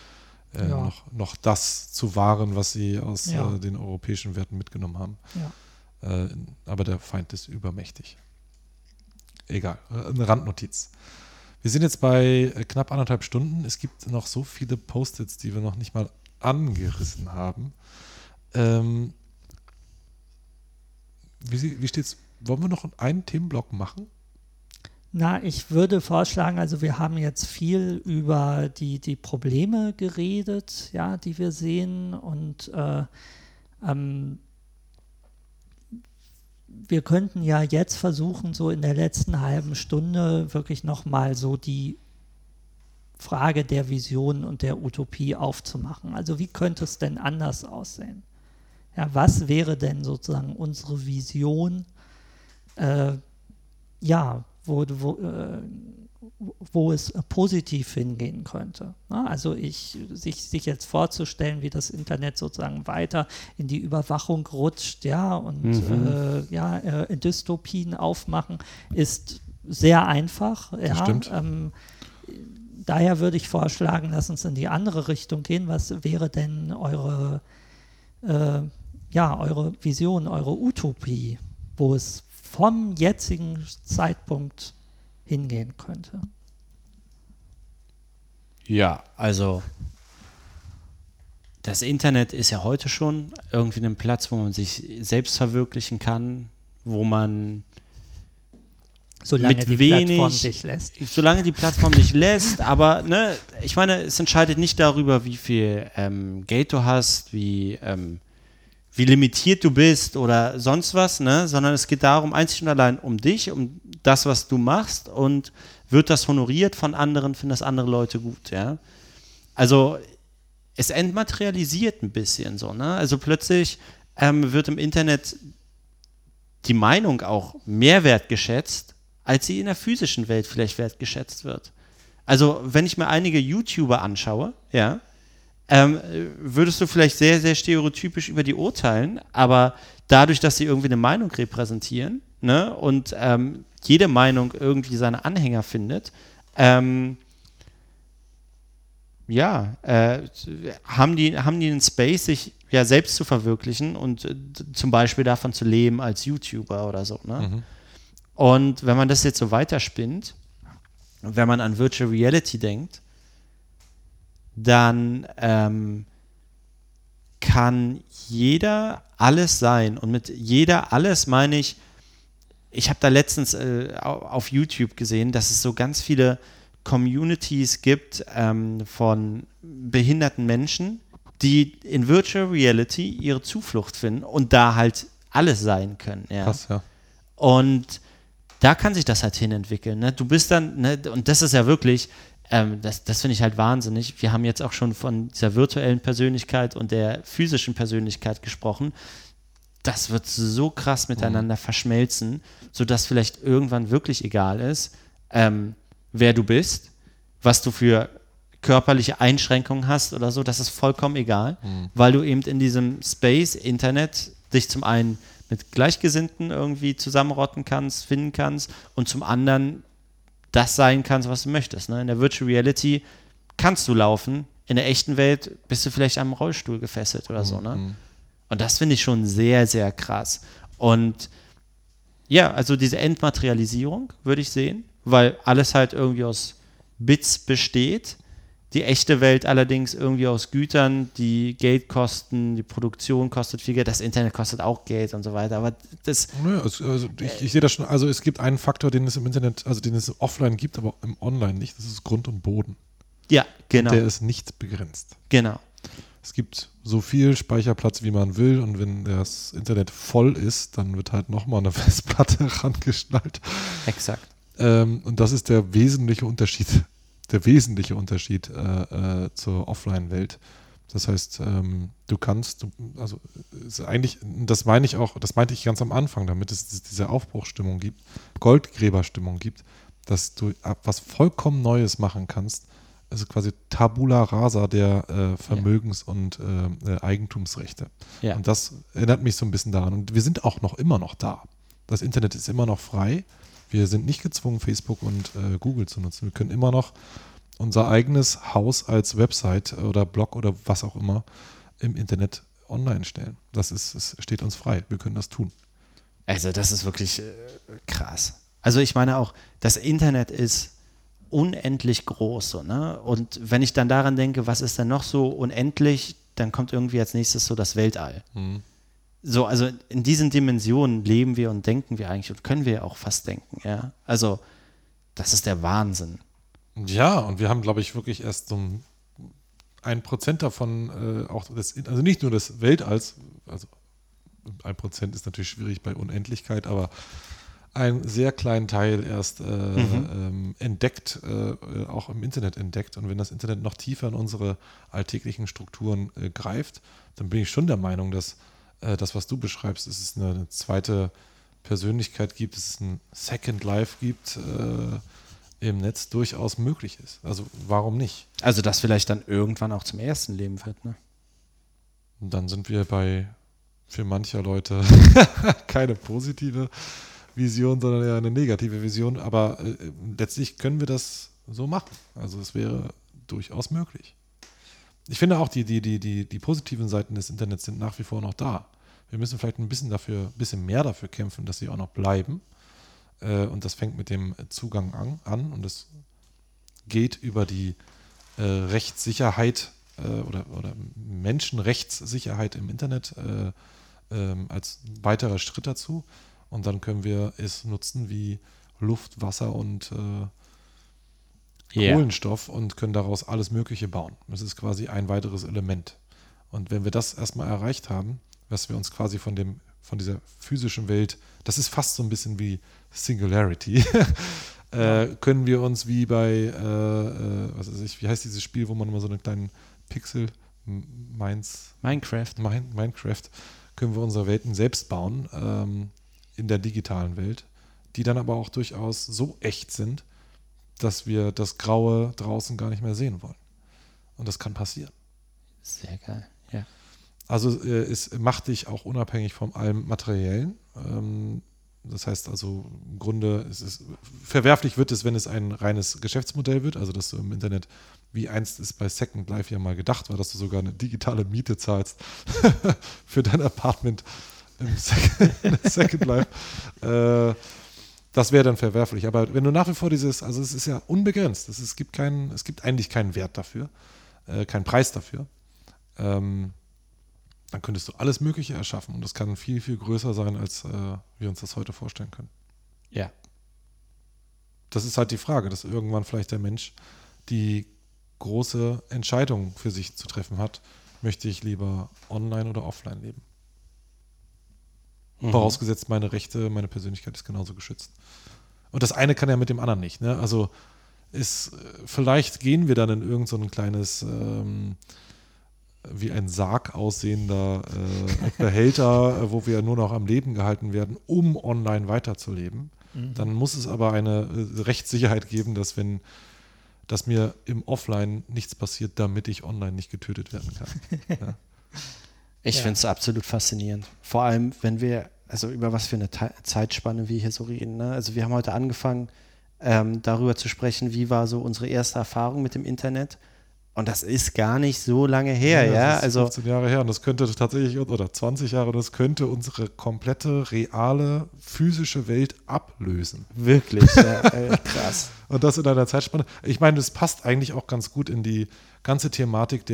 B: noch das zu wahren, was sie aus den europäischen Werten mitgenommen haben. Ja. Aber der Feind ist übermächtig. Egal, eine Randnotiz. Wir sind jetzt bei knapp 1,5 Stunden. Es gibt noch so viele Post-its, die wir noch nicht mal angerissen haben. Wie steht's? Wollen wir noch einen Themenblock machen?
C: Na, ich würde vorschlagen, also wir haben jetzt viel über die Probleme geredet, ja, die wir sehen, und wir könnten ja jetzt versuchen, so in der letzten halben Stunde wirklich nochmal so die Frage der Vision und der Utopie aufzumachen. Also wie könnte es denn anders aussehen? Ja, was wäre denn sozusagen unsere Vision, wo es positiv hingehen könnte. Ne? Also sich jetzt vorzustellen, wie das Internet sozusagen weiter in die Überwachung rutscht, ja, und Dystopien aufmachen, ist sehr einfach.
B: Das stimmt.
C: Daher würde ich vorschlagen, lass uns in die andere Richtung gehen. Was wäre denn eure Vision, eure Utopie, wo es vom jetzigen Zeitpunkt hingehen könnte?
A: Ja, also das Internet ist ja heute schon irgendwie ein Platz, wo man sich selbst verwirklichen kann, wo man
C: solange die Plattform dich lässt.
A: Solange die Plattform dich lässt, aber ne, ich meine, es entscheidet nicht darüber, wie viel Geld du hast, wie limitiert du bist oder sonst was, ne? Sondern es geht darum, einzig und allein um dich, um das, was du machst, und wird das honoriert von anderen, finden das andere Leute gut, ja? Also es entmaterialisiert ein bisschen so, ne? Also plötzlich wird im Internet die Meinung auch mehr wertgeschätzt, als sie in der physischen Welt vielleicht wertgeschätzt wird. Also wenn ich mir einige YouTuber anschaue, ja, würdest du vielleicht sehr, sehr stereotypisch über die urteilen, aber dadurch, dass sie irgendwie eine Meinung repräsentieren, ne, und jede Meinung irgendwie seine Anhänger findet, haben die einen Space, sich ja selbst zu verwirklichen und zum Beispiel davon zu leben als YouTuber oder so, ne?
B: Mhm.
A: Und wenn man das jetzt so weiterspinnt, wenn man an Virtual Reality denkt, dann kann jeder alles sein. Und mit jeder alles meine ich habe da letztens auf YouTube gesehen, dass es so ganz viele Communities gibt von behinderten Menschen, die in Virtual Reality ihre Zuflucht finden und da halt alles sein können. Ja.
B: Krass, ja.
A: Und da kann sich das halt hinentwickeln. Ne? Du bist dann, ne, und das ist ja wirklich Das finde ich halt wahnsinnig. Wir haben jetzt auch schon von dieser virtuellen Persönlichkeit und der physischen Persönlichkeit gesprochen. Das wird so krass miteinander verschmelzen, sodass vielleicht irgendwann wirklich egal ist, wer du bist, was du für körperliche Einschränkungen hast oder so. Das ist vollkommen egal, weil du eben in diesem Space, Internet, dich zum einen mit Gleichgesinnten irgendwie zusammenrotten kannst, finden kannst und zum anderen das sein kannst, was du möchtest. Ne? In der Virtual Reality kannst du laufen, in der echten Welt bist du vielleicht am Rollstuhl gefesselt oder so. Ne? Und das finde ich schon sehr, sehr krass. Und ja, also diese Entmaterialisierung würde ich sehen, weil alles halt irgendwie aus Bits besteht. Die echte Welt allerdings irgendwie aus Gütern, die Geld kosten, die Produktion kostet viel Geld, das Internet kostet auch Geld und so weiter. Aber das.
B: Naja, ich sehe das schon, also es gibt einen Faktor, den es im Internet, also den es offline gibt, aber im Online nicht, das ist Grund und Boden.
A: Ja, genau.
B: Und der ist nicht begrenzt.
A: Genau.
B: Es gibt so viel Speicherplatz, wie man will, und wenn das Internet voll ist, dann wird halt nochmal eine Festplatte rangeschnallt.
A: Exakt.
B: Und das ist der wesentliche Unterschied. Zur Offline-Welt. Das heißt, du kannst, also eigentlich, das meinte ich ganz am Anfang, damit es diese Aufbruchsstimmung gibt, Goldgräberstimmung gibt, dass du was vollkommen Neues machen kannst, also quasi Tabula rasa der Vermögens- und Eigentumsrechte.
A: Ja.
B: Und das erinnert mich so ein bisschen daran. Und wir sind auch immer noch da. Das Internet ist immer noch frei. Wir sind nicht gezwungen, Facebook und Google zu nutzen. Wir können immer noch unser eigenes Haus als Website oder Blog oder was auch immer im Internet online stellen. Es steht uns frei. Wir können das tun.
A: Also das ist wirklich krass. Also ich meine auch, das Internet ist unendlich groß. So, ne? Und wenn ich dann daran denke, was ist denn noch so unendlich, dann kommt irgendwie als nächstes so das Weltall. So, also in diesen Dimensionen leben wir und denken wir eigentlich und können wir auch fast denken, ja. Also, das ist der Wahnsinn.
B: Ja, und wir haben, glaube ich, wirklich erst so 1% davon, also nicht nur des Weltalls, also 1% ist natürlich schwierig bei Unendlichkeit, aber einen sehr kleinen Teil erst entdeckt, auch im Internet entdeckt. Und wenn das Internet noch tiefer in unsere alltäglichen Strukturen greift, dann bin ich schon der Meinung, dass das, was du beschreibst, dass es eine zweite Persönlichkeit gibt, dass es ein Second Life gibt, im Netz durchaus möglich ist. Also warum nicht?
A: Also das vielleicht dann irgendwann auch zum ersten Leben wird, ne?
B: Und dann sind wir für mancher Leute keine positive Vision, sondern eher eine negative Vision. Aber letztlich können wir das so machen. Also es wäre durchaus möglich. Ich finde auch, die positiven Seiten des Internets sind nach wie vor noch da. Wir müssen vielleicht ein bisschen mehr dafür kämpfen, dass sie auch noch bleiben. Und das fängt mit dem Zugang an. Und es geht über die Rechtssicherheit oder Menschenrechtssicherheit im Internet als weiterer Schritt dazu. Und dann können wir es nutzen wie Luft, Wasser und Kohlenstoff und können daraus alles Mögliche bauen. Das ist quasi ein weiteres Element. Und wenn wir das erstmal erreicht haben, was wir uns quasi von dieser physischen Welt, das ist fast so ein bisschen wie Singularity, können wir uns wie bei, wie heißt dieses Spiel, wo man immer so einen kleinen Pixel, Minecraft, können wir unsere Welten selbst bauen, in der digitalen Welt, die dann aber auch durchaus so echt sind, dass wir das Graue draußen gar nicht mehr sehen wollen. Und das kann passieren.
A: Sehr geil, ja.
B: Also es macht dich auch unabhängig von allem Materiellen. Das heißt also im Grunde, verwerflich wird es, wenn es ein reines Geschäftsmodell wird, also dass du im Internet, wie einst es bei Second Life ja mal gedacht war, dass du sogar eine digitale Miete zahlst für dein Apartment im Second Life. Das wäre dann verwerflich. Aber wenn du nach wie vor also es ist ja unbegrenzt. Es gibt eigentlich keinen Wert dafür, keinen Preis dafür. Dann könntest du alles Mögliche erschaffen. Und das kann viel, viel größer sein, als wir uns das heute vorstellen können.
A: Ja.
B: Das ist halt die Frage, dass irgendwann vielleicht der Mensch die große Entscheidung für sich zu treffen hat. Möchte ich lieber online oder offline leben? Vorausgesetzt, meine Rechte, meine Persönlichkeit ist genauso geschützt. Und das eine kann ja mit dem anderen nicht. Ne? Also vielleicht gehen wir dann in irgend so ein kleines wie ein Sarg aussehender Behälter, wo wir nur noch am Leben gehalten werden, um online weiterzuleben. Dann muss es aber eine Rechtssicherheit geben, dass mir im Offline nichts passiert, damit ich online nicht getötet werden kann. Ja.
A: Ich finde es absolut faszinierend. Vor allem, wenn wir, also über was für eine Zeitspanne wir hier so reden. Ne? Also wir haben heute angefangen, darüber zu sprechen, wie war so unsere erste Erfahrung mit dem Internet. Und das ist gar nicht so lange her, ja.
B: Das ist
A: Also
B: 15 Jahre her und das könnte tatsächlich, oder 20 Jahre, das könnte unsere komplette, reale, physische Welt ablösen.
A: Wirklich, ja, krass.
B: Und das in einer Zeitspanne. Ich meine, das passt eigentlich auch ganz gut in die ganze Thematik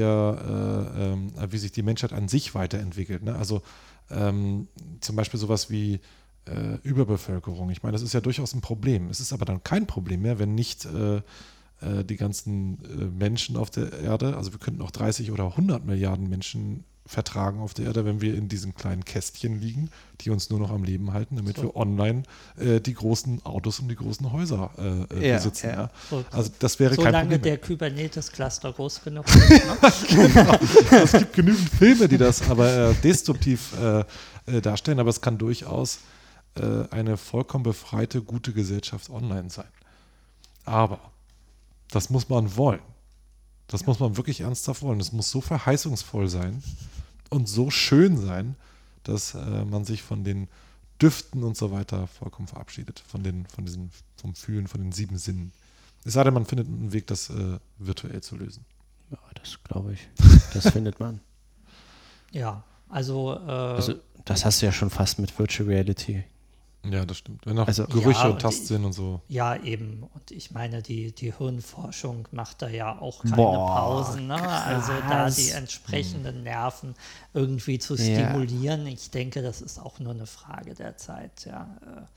B: wie sich die Menschheit an sich weiterentwickelt. Ne? Also zum Beispiel sowas wie Überbevölkerung. Ich meine, das ist ja durchaus ein Problem. Es ist aber dann kein Problem mehr, wenn nicht die ganzen Menschen auf der Erde, also wir könnten auch 30 oder 100 Milliarden Menschen vertragen auf der Erde, wenn wir in diesen kleinen Kästchen liegen, die uns nur noch am Leben halten, damit wir online die großen Autos und die großen Häuser besitzen. Ja.
C: So,
B: also das wäre kein Problem.
C: Solange der Kubernetes-Cluster groß genug ist. Ne?
B: Genau. Es gibt genügend Filme, die das aber destruktiv darstellen, aber es kann durchaus eine vollkommen befreite, gute Gesellschaft online sein. Aber das muss man wollen. Das muss man wirklich ernsthaft wollen. Es muss so verheißungsvoll sein und so schön sein, dass man sich von den Düften und so weiter vollkommen verabschiedet. Vom Fühlen, von den 7 Sinnen. Es sei denn, man findet einen Weg, das virtuell zu lösen.
A: Ja, das glaube ich. Das findet man.
C: Ja, also
A: das hast du ja schon fast mit Virtual Reality.
B: Ja, das stimmt. Wenn auch Gerüche und Tastsinn und so.
C: Ja, eben. Und ich meine, die Hirnforschung macht da ja auch keine Pausen. Ne? Also da die entsprechenden Nerven irgendwie zu stimulieren. Ich denke, das ist auch nur eine Frage der Zeit. Ja.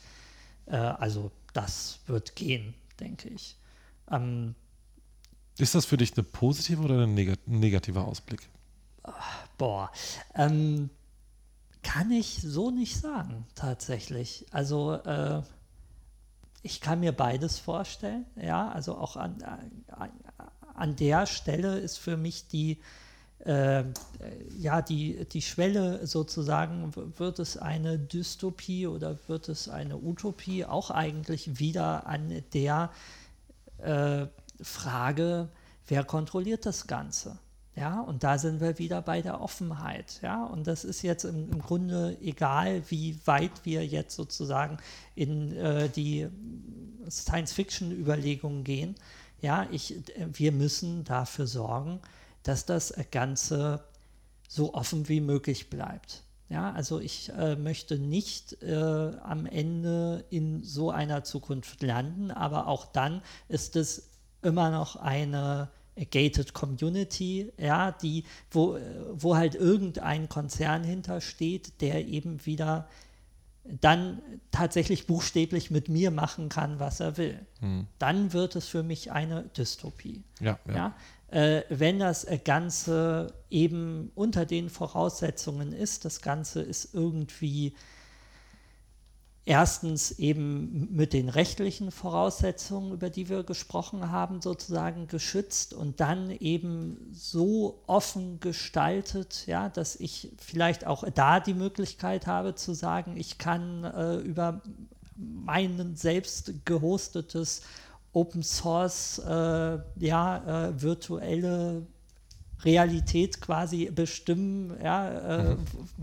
C: Also das wird gehen, denke ich.
B: Ist das für dich eine positive oder ein negativer Ausblick?
C: Kann ich so nicht sagen, tatsächlich. Also ich kann mir beides vorstellen, ja, also auch an der Stelle ist für mich die Schwelle sozusagen, wird es eine Dystopie oder wird es eine Utopie, auch eigentlich wieder an der Frage, wer kontrolliert das Ganze? Ja, und da sind wir wieder bei der Offenheit. Ja, und das ist jetzt im Grunde egal, wie weit wir jetzt sozusagen in die Science-Fiction-Überlegungen gehen. Ja, wir müssen dafür sorgen, dass das Ganze so offen wie möglich bleibt. Ja, also ich möchte nicht am Ende in so einer Zukunft landen, aber auch dann ist es immer noch eine gated Community, ja, wo halt irgendein Konzern hintersteht, der eben wieder dann tatsächlich buchstäblich mit mir machen kann, was er will. Dann wird es für mich eine Dystopie. Ja? Wenn das Ganze eben unter den Voraussetzungen ist, das Ganze ist irgendwie erstens eben mit den rechtlichen Voraussetzungen, über die wir gesprochen haben, sozusagen geschützt und dann eben so offen gestaltet, ja, dass ich vielleicht auch da die Möglichkeit habe zu sagen, ich kann über mein selbst gehostetes Open Source virtuelle Realität quasi bestimmen, ja,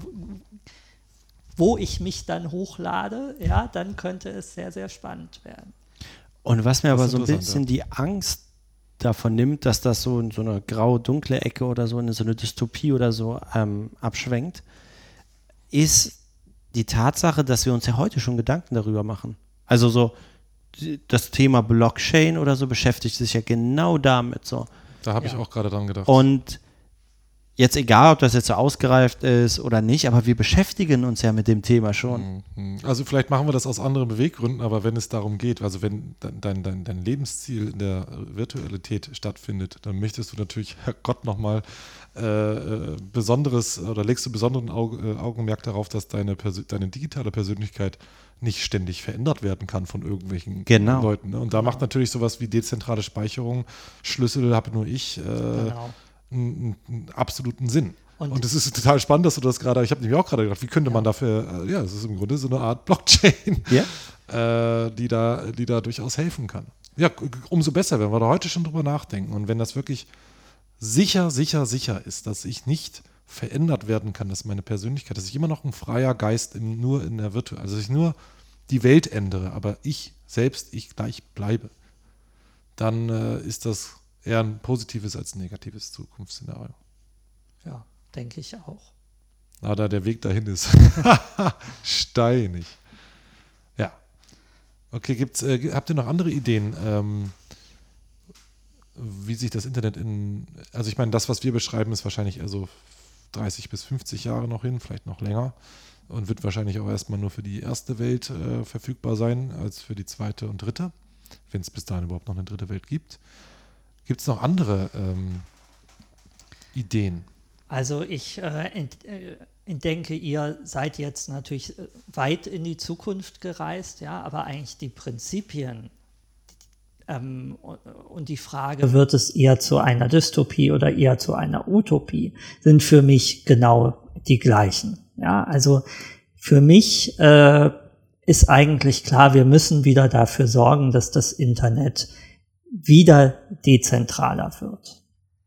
C: wo ich mich dann hochlade, ja, dann könnte es sehr, sehr spannend werden.
A: Und was mir aber so ein bisschen die Angst davon nimmt, dass das so in so eine grau-dunkle Ecke oder so in so eine Dystopie oder so abschwenkt, ist die Tatsache, dass wir uns ja heute schon Gedanken darüber machen. Also so das Thema Blockchain oder so beschäftigt sich ja genau damit so.
B: Da habe ich auch gerade dran gedacht.
A: Und Jetzt egal, ob das jetzt so ausgereift ist oder nicht, aber wir beschäftigen uns ja mit dem Thema schon.
B: Also vielleicht machen wir das aus anderen Beweggründen, aber wenn es darum geht, also wenn dein Lebensziel in der Virtualität stattfindet, dann möchtest du natürlich, Herrgott, nochmal besonderes oder legst du besonderen Augenmerk darauf, dass deine digitale Persönlichkeit nicht ständig verändert werden kann von irgendwelchen Leuten. Ne? Und da macht natürlich sowas wie dezentrale Speicherung, Schlüssel habe nur ich, einen absoluten Sinn. Und es ist total spannend, dass du das gerade, ich habe nämlich auch gerade gedacht, wie könnte man dafür, das ist im Grunde so eine Art Blockchain, die da durchaus helfen kann. Ja, umso besser, wenn wir da heute schon drüber nachdenken und wenn das wirklich sicher ist, dass ich nicht verändert werden kann, dass meine Persönlichkeit, dass ich immer noch ein freier Geist nur in der Virtual, also dass ich nur die Welt ändere, aber ich gleich bleibe, dann ist das eher ein positives als ein negatives Zukunftsszenario.
C: Ja, denke ich auch.
B: Da der Weg dahin ist steinig. Ja. Okay, habt ihr noch andere Ideen, wie sich das Internet also ich meine, das, was wir beschreiben, ist wahrscheinlich eher so 30 bis 50 Jahre noch hin, vielleicht noch länger und wird wahrscheinlich auch erstmal nur für die erste Welt verfügbar sein, als für die zweite und dritte, wenn es bis dahin überhaupt noch eine dritte Welt gibt. Gibt es noch andere Ideen?
C: Also ich denke, ihr seid jetzt natürlich weit in die Zukunft gereist, ja, aber eigentlich die Prinzipien und die Frage, wird es eher zu einer Dystopie oder eher zu einer Utopie, sind für mich genau die gleichen. Ja, also für mich ist eigentlich klar, wir müssen wieder dafür sorgen, dass das Internet wieder dezentraler wird.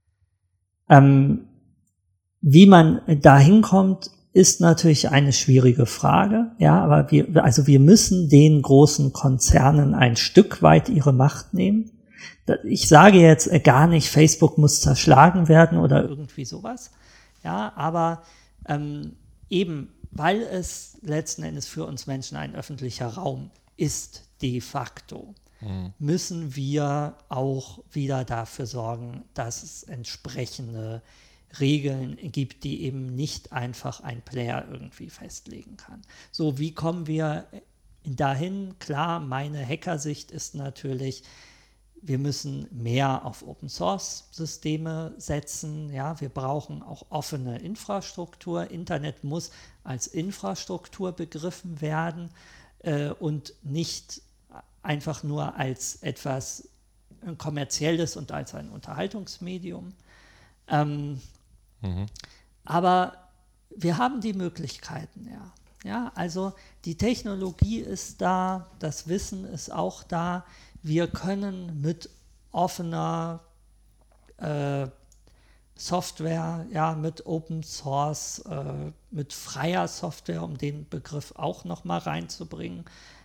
C: Wie man dahin kommt, ist natürlich eine schwierige Frage, ja, aber wir müssen den großen Konzernen ein Stück weit ihre Macht nehmen. Ich sage jetzt gar nicht, Facebook muss zerschlagen werden oder irgendwie sowas, ja, aber eben, weil es letzten Endes für uns Menschen ein öffentlicher Raum ist, de facto, müssen wir auch wieder dafür sorgen, dass es entsprechende Regeln gibt, die eben nicht einfach ein Player irgendwie festlegen kann. So, wie kommen wir dahin? Klar, meine Hackersicht ist natürlich, wir müssen mehr auf Open-Source-Systeme setzen. Ja, wir brauchen auch offene Infrastruktur. Internet muss als Infrastruktur begriffen werden und nicht einfach nur als etwas Kommerzielles und als ein Unterhaltungsmedium. Aber wir haben die Möglichkeiten, ja. Ja, also die Technologie ist da, das Wissen ist auch da. Wir können mit offener Software, ja, mit Open Source, mit freier Software, um den Begriff auch nochmal reinzubringen,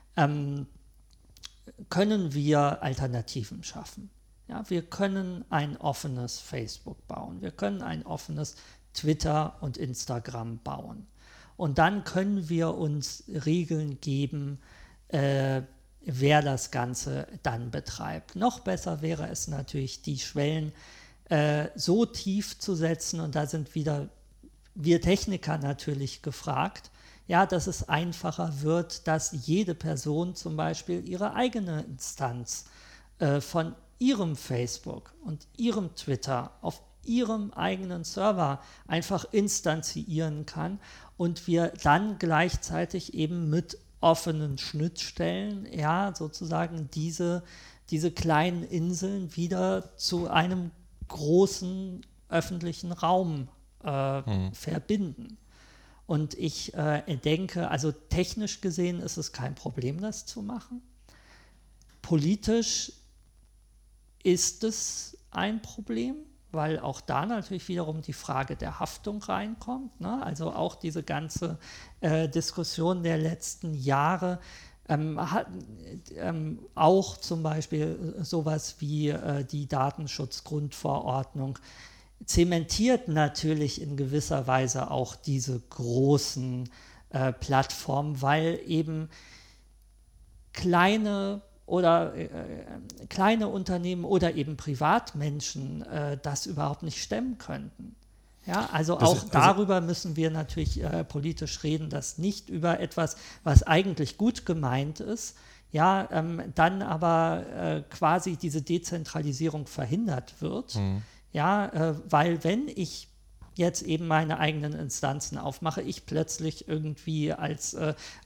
C: können wir Alternativen schaffen. Ja, wir können ein offenes Facebook bauen, wir können ein offenes Twitter und Instagram bauen. Und dann können wir uns Regeln geben, wer das Ganze dann betreibt. Noch besser wäre es natürlich, die Schwellen so tief zu setzen, und da sind wieder wir Techniker natürlich gefragt, ja, dass es einfacher wird, dass jede Person zum Beispiel ihre eigene Instanz von ihrem Facebook und ihrem Twitter auf ihrem eigenen Server einfach instanzieren kann und wir dann gleichzeitig eben mit offenen Schnittstellen, ja, sozusagen diese kleinen Inseln wieder zu einem großen öffentlichen Raum verbinden. Und ich denke, also technisch gesehen ist es kein Problem, das zu machen. Politisch ist es ein Problem, weil auch da natürlich wiederum die Frage der Haftung reinkommt, ne? Also auch diese ganze Diskussion der letzten Jahre hat auch zum Beispiel sowas wie die Datenschutzgrundverordnung zementiert natürlich in gewisser Weise auch diese großen Plattformen, weil eben kleine Unternehmen oder eben Privatmenschen das überhaupt nicht stemmen könnten. Ja, also auch darüber müssen wir natürlich politisch reden, dass nicht über etwas, was eigentlich gut gemeint ist, ja, dann aber quasi diese Dezentralisierung verhindert wird. Ja, weil wenn ich jetzt eben meine eigenen Instanzen aufmache, ich plötzlich irgendwie als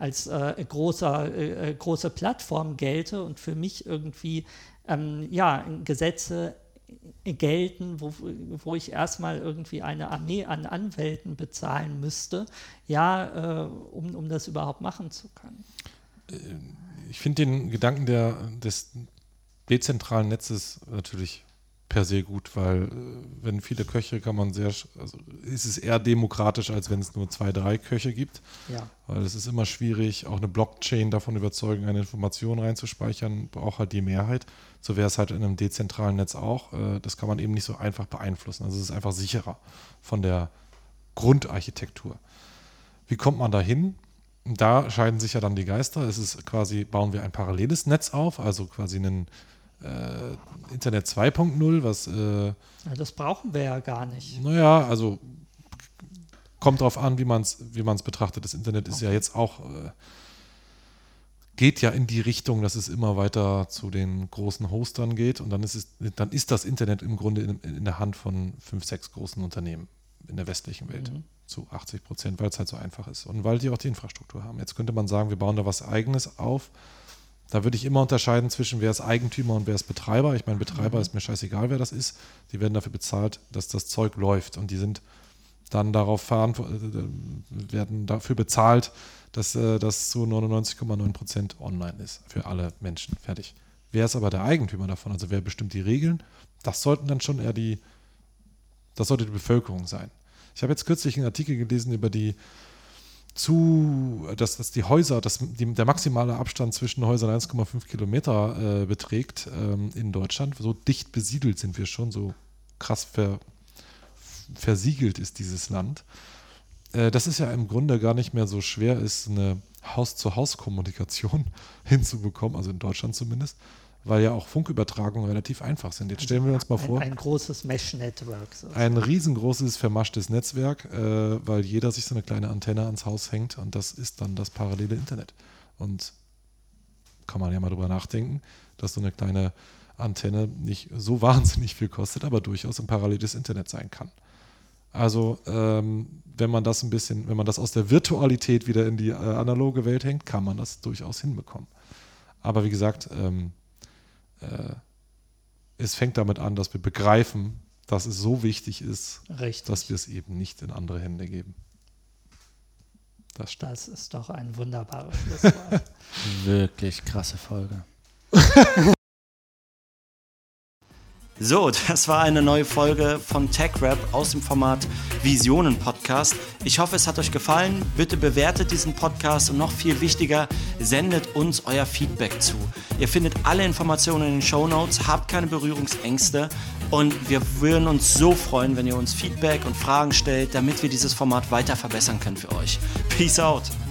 C: große Plattform gelte und für mich irgendwie Gesetze gelten, wo ich erstmal irgendwie eine Armee an Anwälten bezahlen müsste, um das überhaupt machen zu können.
B: Ich finde den Gedanken des dezentralen Netzes natürlich per se gut, weil wenn viele Köche kann man ist es eher demokratisch, als wenn es nur 2, 3 Köche gibt.
C: Ja.
B: Weil es ist immer schwierig, auch eine Blockchain davon überzeugen, eine Information reinzuspeichern, braucht halt die Mehrheit. So wäre es halt in einem dezentralen Netz auch. Das kann man eben nicht so einfach beeinflussen. Also es ist einfach sicherer von der Grundarchitektur. Wie kommt man da hin? Da scheiden sich ja dann die Geister. Es ist quasi, bauen wir ein paralleles Netz auf, also quasi einen Internet 2.0, was
C: das brauchen wir ja gar nicht.
B: Naja, also kommt drauf an, wie man es betrachtet. Das Internet ist ja jetzt auch geht ja in die Richtung, dass es immer weiter zu den großen Hostern geht und dann ist das Internet im Grunde in der Hand von 5, 6 großen Unternehmen in der westlichen Welt zu 80%, weil es halt so einfach ist und weil die auch die Infrastruktur haben. Jetzt könnte man sagen, wir bauen da was Eigenes auf. Da würde ich immer unterscheiden zwischen wer ist Eigentümer und wer ist Betreiber. Ich meine, Betreiber ist mir scheißegal, wer das ist. Die werden dafür bezahlt, dass das Zeug läuft und die sind dann werden dafür bezahlt, dass das zu 99,9% online ist für alle Menschen. Fertig. Wer ist aber der Eigentümer davon? Also wer bestimmt die Regeln? Das sollten dann schon eher das sollte die Bevölkerung sein. Ich habe jetzt kürzlich einen Artikel gelesen über dass die Häuser, der maximale Abstand zwischen Häusern 1,5 Kilometer beträgt in Deutschland. So dicht besiedelt sind wir schon, so krass versiegelt ist dieses Land. Das ist ja im Grunde gar nicht mehr so schwer, ist eine Haus-zu-Haus-Kommunikation hinzubekommen, also in Deutschland zumindest, weil ja auch Funkübertragungen relativ einfach sind. Jetzt stellen wir uns mal vor.
C: Ein großes Mesh-Network.
B: Ein riesengroßes, vermaschtes Netzwerk, weil jeder sich so eine kleine Antenne ans Haus hängt und das ist dann das parallele Internet. Und kann man ja mal drüber nachdenken, dass so eine kleine Antenne nicht so wahnsinnig viel kostet, aber durchaus ein paralleles Internet sein kann. Also wenn man das aus der Virtualität wieder in die analoge Welt hängt, kann man das durchaus hinbekommen. Aber wie gesagt, es fängt damit an, dass wir begreifen, dass es so wichtig ist, dass wir es eben nicht in andere Hände geben.
C: Das ist doch ein wunderbares Schlusswort.
A: Wirklich krasse Folge. So, das war eine neue Folge von TechRap aus dem Format Visionen Podcast. Ich hoffe, es hat euch gefallen. Bitte bewertet diesen Podcast und noch viel wichtiger, sendet uns euer Feedback zu. Ihr findet alle Informationen in den Shownotes, habt keine Berührungsängste und wir würden uns so freuen, wenn ihr uns Feedback und Fragen stellt, damit wir dieses Format weiter verbessern können für euch. Peace out!